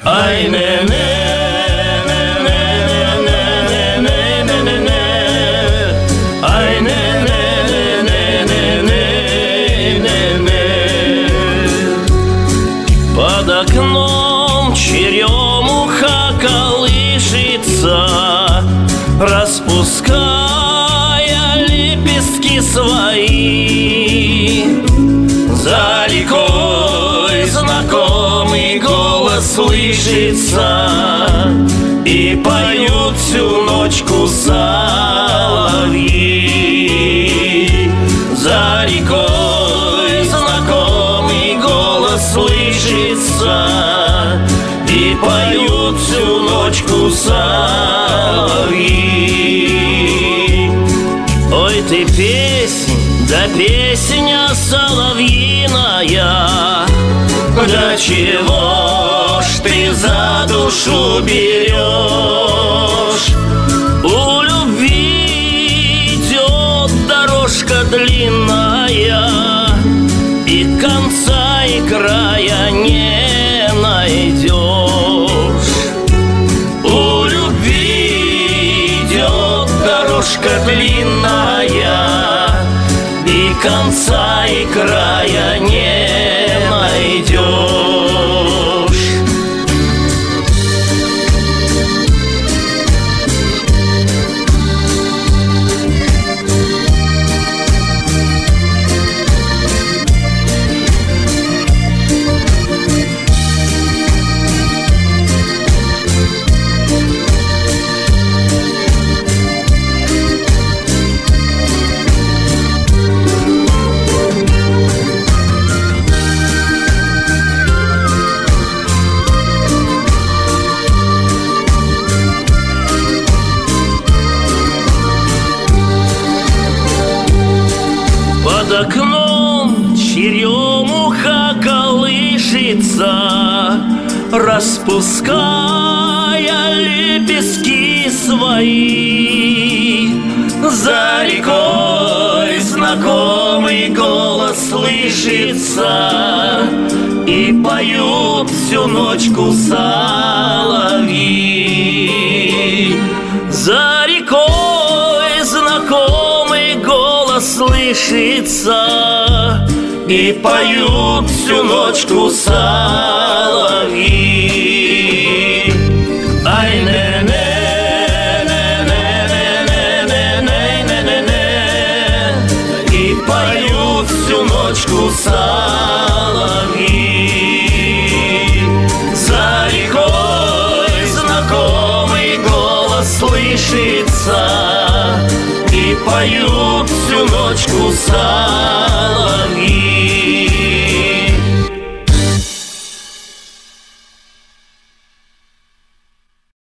Ай, не-не. Под окном черемуха колышется, распуская лепестки свои. За рекой знакомый голос слышится, и поют всю ночку соловьи. За рекой знакомый голос слышится, и поют всю ночку соловьи. Ой, ты песнь, да песня соловьиная, да чего ж ты за душу берешь? У любви идет дорожка длинная, и конца и края не найдешь. У любви идет дорожка длинная, и конца и края не найдешь. Под окном черемуха колышется, распуская лепестки свои. За рекой знакомый голос слышится, и поют всю ночку соловьи. За рекой знакомый голос слышится, и поют всю ночку соловьи. Ай, не-не. Всю ночку соловьи. За рекой знакомый голос слышится, и поют всю ночку соловьи.